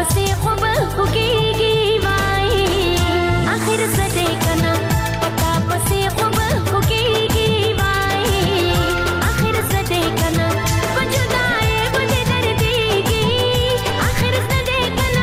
پسې خو به خوږېږي وایي اخر څه دی کنه پتا پسې خو به خوږېږي وایي اخر څه دی کنه په جدایۍ به دې دردېږي اخر څه دی کنه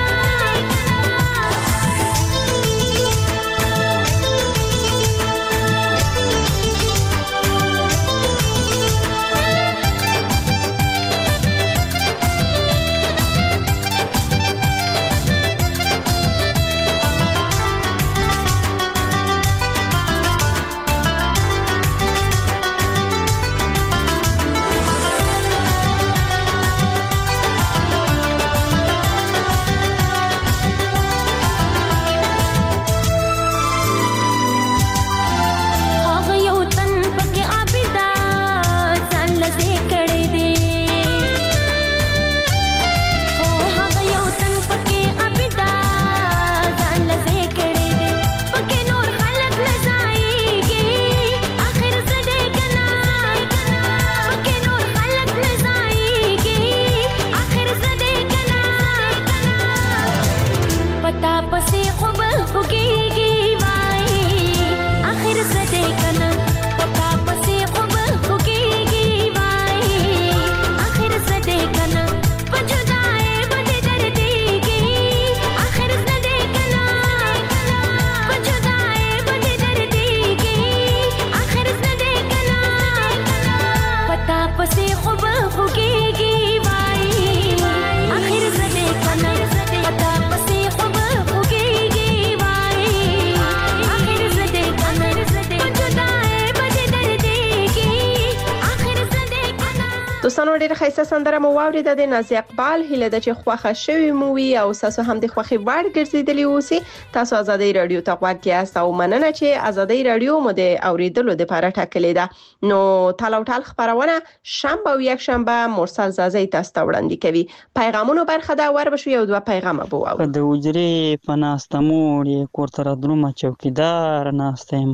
دوستانو ډېر ښایسته سندره مو واورېده د نازي اقبال هیله ده چې خوښه شوې مو وي او تاسو هم د خوښې وړ ګرځېدلي اوسئ. تاسو آزادۍ رادیو ته غوږ یاست او مننه چې آزادۍ رادیو مو د اوریدلو لپاره ټاکلې ده. نو تالا او ټال خبرونه شنبه او یک شنبه مرسل زازي تاسو ته وړاندې کوي. پیغامونو برخه دا ور بشو یو دوه پیغام به واورو. د وجري پناستمور کور تر درومه چوکیدار ناستم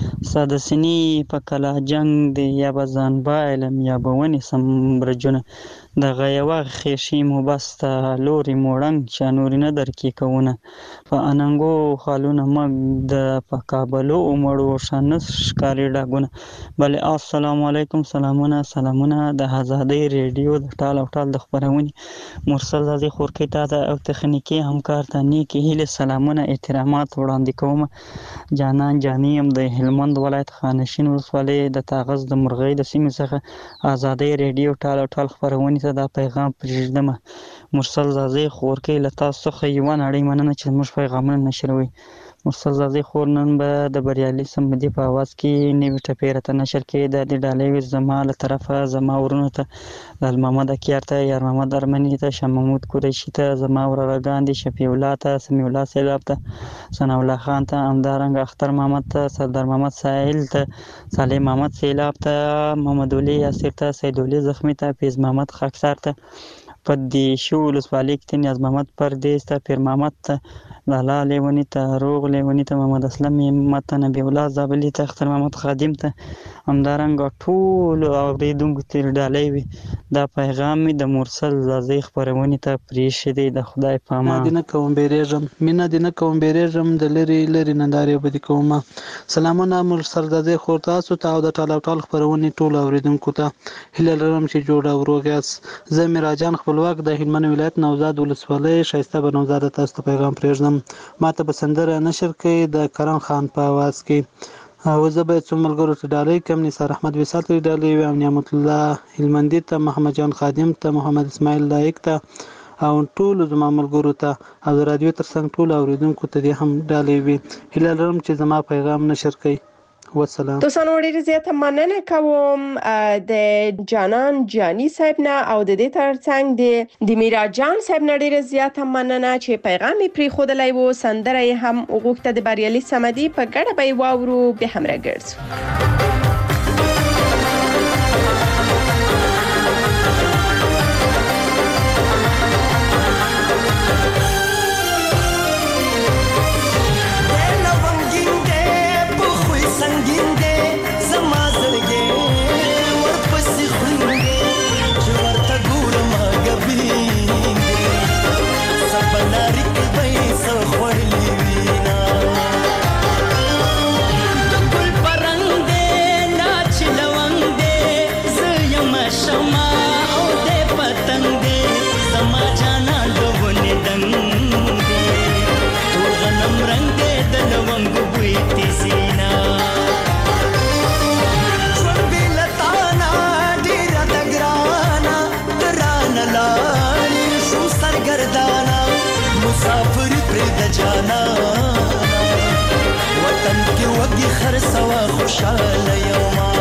سادسنی په کلا جنگ دی یا بزان بایلم یا بونی سم برجونه د غیوا خېشي مبسته لوري موړنګ چانوري نه درکې کوونه په اننګو خالونه مګ د پکابلو مړو شانس ښکاری ډاګونه بل السلام علیکم سلامونه سلامونه د آزادۍ ریډیو د ټال او ټال د خبرونې مرسل زازي خورکې ته او تخنیکی همکار ته نیکی هیله سلامونه احترامات وړاندې کوم. جانان جانیم د هلمند ولایت خانشین ولسوالۍ د تاغز د مرغۍ د سیمې څخه آزادۍ ریډیو ټال او ټال خبرونې ته دا پیغام پرېږدم. مرسل زازي خورکې له تاسو څخه یو نړۍ مننه چې موږ پیغامونه نشروي. مرسل زازي خور نن به د بریالي سمدي په आवाज کې نیو ټپیره ته نشر کې د دې ډالۍ زما له طرفه زما ورونو ته لال محمد اکیار ته یار محمد ارمنی ته شاه محمود قریشی ته زما ورغان دي شفیع الله ته سمیع الله سیلاب ته ثنا الله خان ته امدارنګ اختر محمد ته سردار محمد ساحل ته صالح محمد سیلاب ته محمد علي یاسر ته سید علي زخمی ته پیز محمد خاکسار ته پدې شو ولسوالۍ کې نیاز محمد پردیس ته پیر محمد ته لالا لیونی ته روغ لیونی ته محمد اسلم مت نبی الله زابلی ته اختر محمد خادم ته همدارنګ ټول اوریدونکو ته ډالۍ وي. دا پیغام د مرسل زازي خبرونه ته پریښې دی د خدای په امان. دینه کوم بیرېږم مینا دینه کوم بیرېږم د لری لری نندارې بده کومه سلامونه مرسل زازي خور تاسو ته او د ټال او ټال خبرونه ټول اوریدونکو ته هله لرم چې جوړ او روغیاس. زه میراجان خپلواک د هلمند ولایت نوزاد ولسوالۍ شایسته بنوزاد تاسو ته پیغام پرېږدم. ماته به سندره نشر کوي د کرن خان په आवाज کې او زه به څو ملګرو ته ډالۍ کوم. نثار احمد وصال ته ډالۍ او نعمت الله هلمندي ته محمد جان خادم ته محمد اسماعیل لایق ته او ټول زما ملګرو ته او رادیو ترڅنګ ټول اوریدونکو ته هم ډالۍ وي. هیله لرم چې زما پیغام نشر کړئ. والسلام. دوستانو ډېر زیاته مننه کوم د جانان جانی صاحب نه او د دې ترڅنګ د د میرا جان صاحب نه ډېر زیاته مننه چې پیغام پری خودلای وو. سندره هم وغوښته د بریالي سمدي په ګډه به واورو به هم راګرځو. But لارې کې به یې څه خوړلي وینا د ګل په رنګ دی دا چې لونګ دی زه یم شمع او دی پتنګ دی زما جانان د ونې دنګ دی تور غنم رنګ دی د لونګو بوی تیزینا ژوند بې له تانه ډېره ده ګرانه د رانه لاړې شو سرګردانه مسافر پرېږده جانانه وطن کې وږي خرڅوه خوشحاله یوما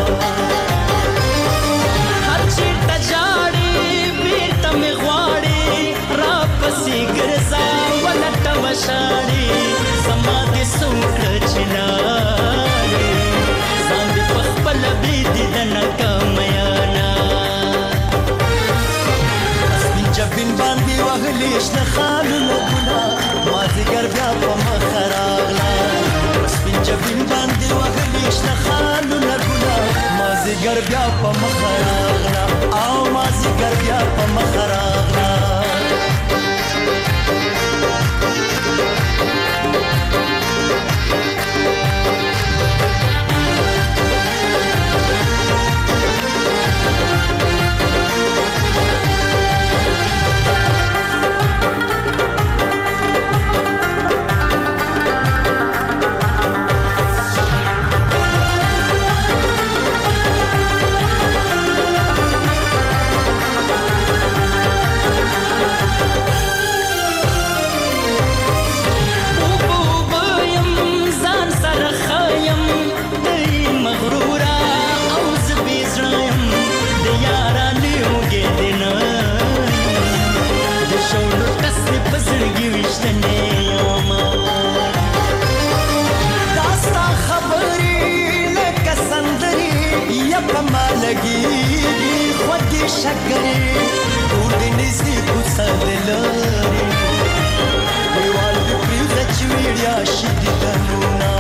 هر چېرته ژاړې بېرته مې غواړې راپسې ګرځه ولټوه شاړې زما دې څه وکړه چې لاړې ځان دې په خپله بریدې د ناکامه یانه سپین جبین باندې وهلې شنه خالونه ګله مازدیګر بیا په مخه راغله سپین جبین باندې وهلې شنه خالونه ګله مازدیګر بیا په مخه راغله او مازدیګر بیا په مخه راغله شکرې ټول دې نږدې کوڅه دې لرې دیوال دې پرېږده چې ویړیا شي دیدنونه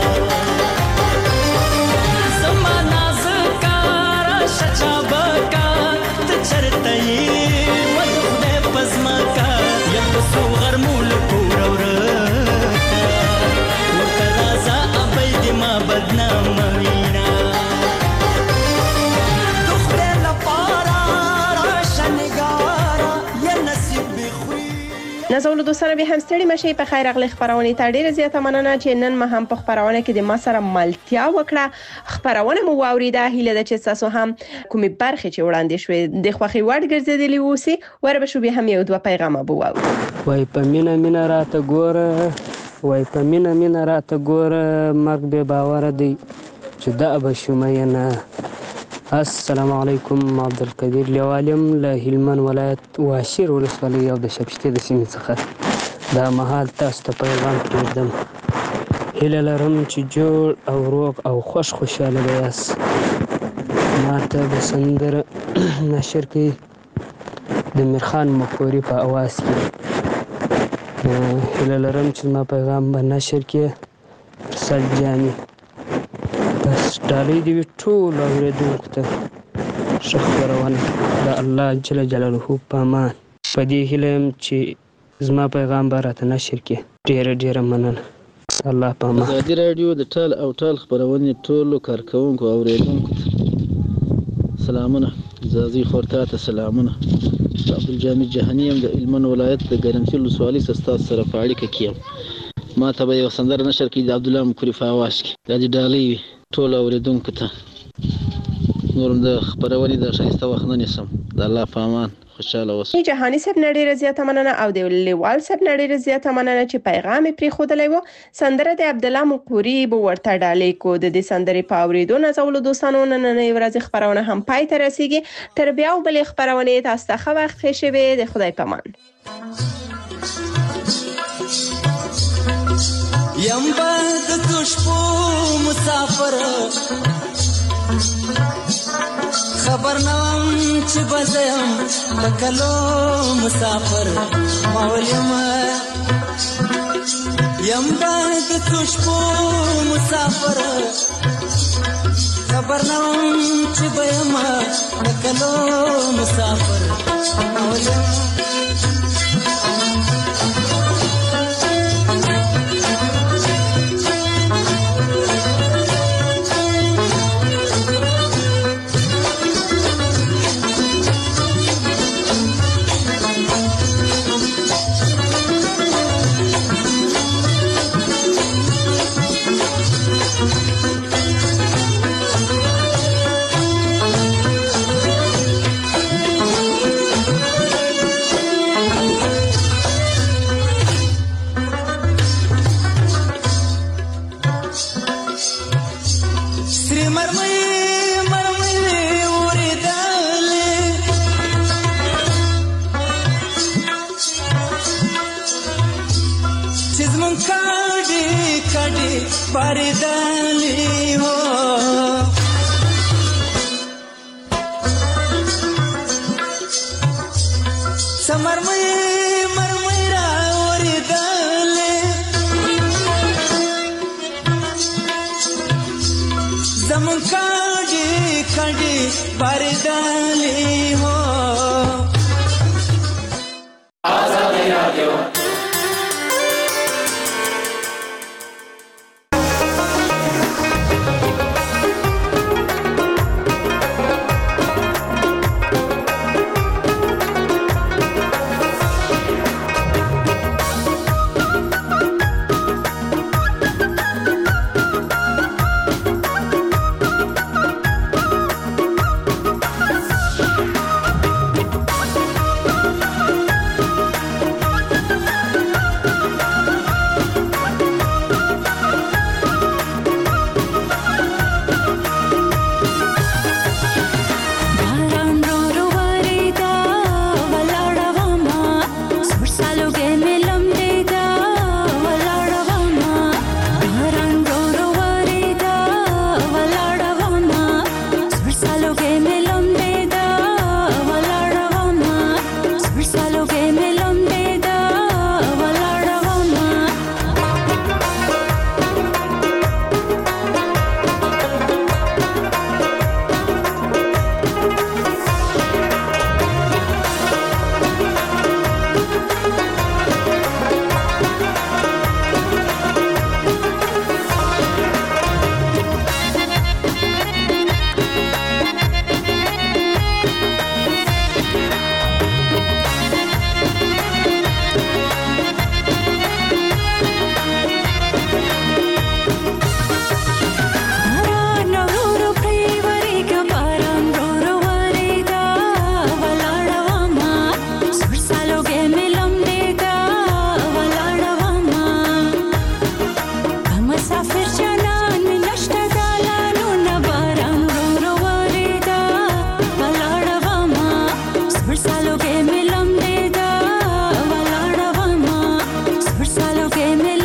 زما نازکه راشه چابکه ته چېرته یې و د خدای په ځمکه یم په څو غرمو له کوره ورکه ورته راځه ابۍ دې ما بدنامه وینه نازولو دوستانو به هم ستړي مشي په خیر اغلی خبرونه ته ډیره زیاته مننه چې نن ما هم په خبرونه کې د ما سره ملتیا وکړه خبرونه مو واوریده هیله ده چې تاسو هم کومې برخې چې وړاندې شوې د خوخي وړ ګرځېدلې وسی ور به شو به هم یو دوه پیغامه بو واو وای په مینا مینا راته ګوره وای په مینا مینا راته ګوره مرګ به باور دی چې دا به شومینه السلام علیکم عبدالقدیر لیوالم له هلمند ولایت واشیر ولسوالۍ او د شبشتې د سیمې څخه دا مهال تاسو ته پیغام پرېږدم هیله لرم چې جوړ او روغ او خوش خوشحاله به یاست ما ته د سندره نشر کوي د میرخان مخوري په اواز کې هیله لرم چې ما پیغام به نشر کړي ارسل جاني بس ډالۍ دې وي ټولو اورېدونکو ته ښه خپرونه د الله جل جلاله په امان په دې هیله یم چې زما پیغام به راته نشر کړي ډېره ډېره مننه الله په امان ازادي راډیو د ټال او ټال خپرونې ټولو کارکوونکو او اورېدونکو ته سلامونه زازي خورتا ته سلامونه عبدالجامد جهاني یم د هلمند ولایت د ګرمسیر ولسوالۍ څخه ستاسو سره په اړیکه کې یم ما ته به یو سندره نشر کړي د عبدالله مکوري په اواز کې دا دې ډالۍ وي ټولو اورېدونکو ته نور د خبرونې د ښایسته وخت نه نیسم د الله په امان خوشاله اوسئ جهاني صاحب نړۍ زیاته مننه او د لیوال صاحب نړۍ زیاته مننه چې پیغام پرې خودلې وو سندره د عبدالله مقوري بو ورته ډالۍ کو د دې سندرې په اوریدو نازولو دوستانو نن نه ورځ خبرونه هم پای ته رسیدي تر بیا بل خبرونه تاسو ته خو وخت شوي د خدای پامان یم بند تشپو مسافر خبر نوم چې بزم تکلو مسافر مولیم یم بند تشپو مسافر خبر نوم چې بیم تکلو مسافر مولیم زمون کډي کډي باردالي هو سمرمي مرمي را وردالي زمون کډي کډي باردالي هو آزادی رادیو que me